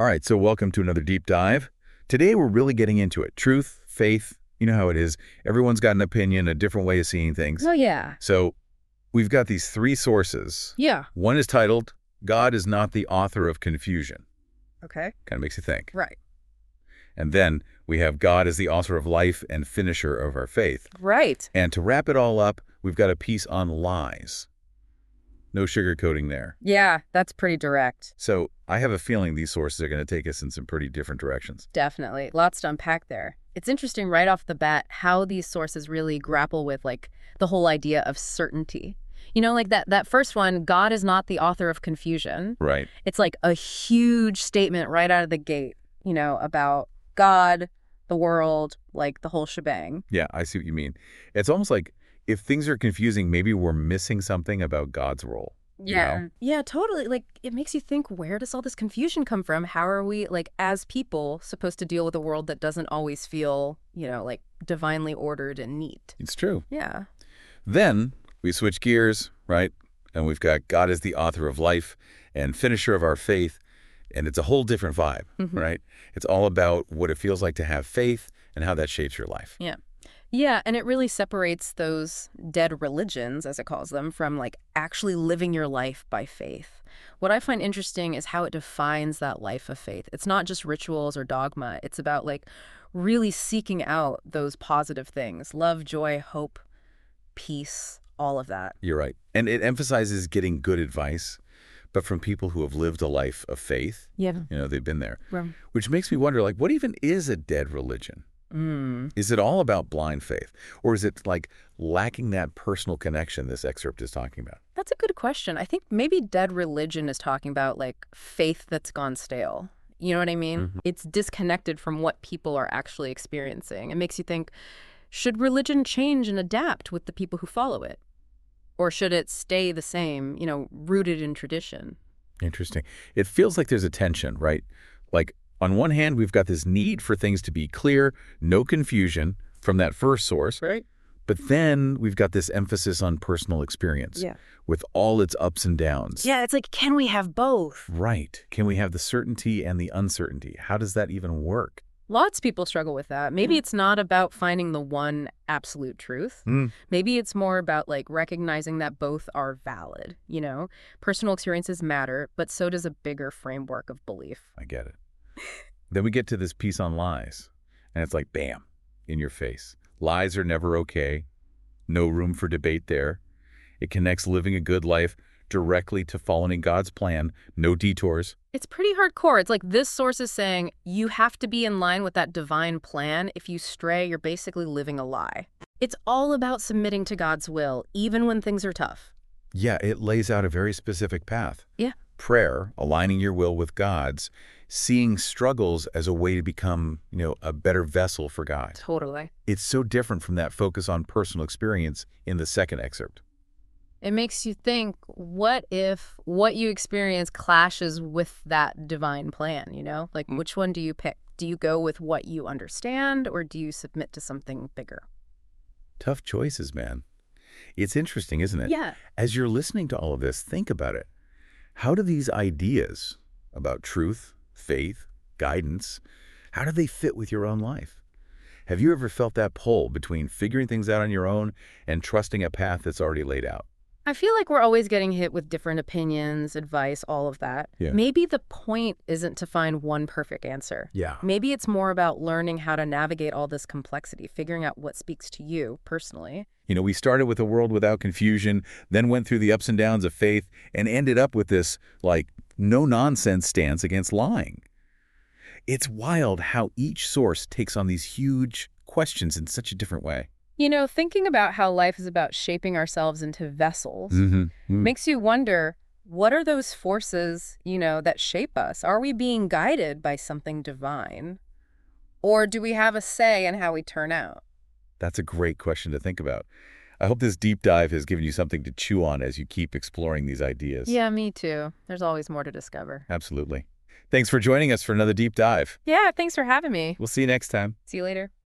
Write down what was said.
All right, so welcome to another deep dive. Today we're really getting into it. Truth, faith, you know how it is. Everyone's got an opinion, a different way of seeing things. Oh, yeah. So we've got these three sources. Yeah. One is titled, God is not the author of confusion. Okay. Kind of makes you think. Right. And then we have God as the author of life and finisher of our faith. Right. And to wrap it all up, we've got a piece on lies. No sugarcoating there. Yeah, that's pretty direct. So I have a feeling these sources are going to take us in some pretty different directions. Definitely. Lots to unpack there. It's interesting right off the bat how these sources really grapple with, like, the whole idea of certainty. You know, like that first one, God is not the author of confusion. Right. It's like a huge statement right out of the gate, you know, about God, the world, like the whole shebang. Yeah, I see what you mean. It's almost like if things are confusing, maybe we're missing something about God's role. Yeah. You know? Yeah, totally. Like, it makes you think, where does all this confusion come from? How are we, like, as people, supposed to deal with a world that doesn't always feel, you know, like, divinely ordered and neat? It's true. Yeah. Then we switch gears, right? And we've got God as the author of life and finisher of our faith. And it's a whole different vibe, right? It's all about what it feels like to have faith and how that shapes your life. Yeah. Yeah, and it really separates those dead religions, as it calls them, from, like, actually living your life by faith. What I find interesting is how it defines that life of faith. It's not just rituals or dogma. It's about, like, really seeking out those positive things: love, joy, hope, peace, all of that. You're right. And it emphasizes getting good advice, but from people who have lived a life of faith. Yeah. You know, they've been there. Right. Which makes me wonder, like, what even is a dead religion? Is it all about blind faith? Or is it, like, lacking that personal connection this excerpt is talking about? That's a good question. I think maybe dead religion is talking about, like, faith that's gone stale. You know what I mean? It's disconnected from what people are actually experiencing. It makes you think, should religion change and adapt with the people who follow it? Or should it stay the same, you know, rooted in tradition? Interesting. It feels like there's a tension, right? Like, on one hand, we've got this need for things to be clear, no confusion from that first source. Right. But then we've got this emphasis on personal experience with all its ups and downs. Yeah, it's like, can we have both? Right. Can we have the certainty and the uncertainty? How does that even work? Lots of people struggle with that. Maybe it's not about finding the one absolute truth. Maybe it's more about, like, recognizing that both are valid, you know? Personal experiences matter, but so does a bigger framework of belief. I get it. Then we get to this piece on lies, and it's like, bam, in your face. Lies are never okay. No room for debate there. It connects living a good life directly to following God's plan, no detours. It's pretty hardcore. It's like this source is saying you have to be in line with that divine plan. If you stray, you're basically living a lie. It's all about submitting to God's will, even when things are tough. Yeah, it lays out a very specific path. Yeah. Prayer, aligning your will with God's, seeing struggles as a way to become, you know, a better vessel for God. Totally. It's so different from that focus on personal experience in the second excerpt. It makes you think, what if what you experience clashes with that divine plan, you know? Like, which one do you pick? Do you go with what you understand, or do you submit to something bigger? Tough choices, man. It's interesting, isn't it? Yeah. As you're listening to all of this, think about it. How do these ideas about truth, faith, guidance, how do they fit with your own life? Have you ever felt that pull between figuring things out on your own and trusting a path that's already laid out? I feel like we're always getting hit with different opinions, advice, all of that. Yeah. Maybe the point isn't to find one perfect answer. Yeah. Maybe it's more about learning how to navigate all this complexity, figuring out what speaks to you personally. You know, we started with a world without confusion, then went through the ups and downs of faith, and ended up with this, like, no-nonsense stance against lying. It's wild how each source takes on these huge questions in such a different way. You know, thinking about how life is about shaping ourselves into vessels makes you wonder, what are those forces, you know, that shape us? Are we being guided by something divine? Or do we have a say in how we turn out? That's a great question to think about. I hope this deep dive has given you something to chew on as you keep exploring these ideas. Yeah, me too. There's always more to discover. Absolutely. Thanks for joining us for another deep dive. Yeah, thanks for having me. We'll see you next time. See you later.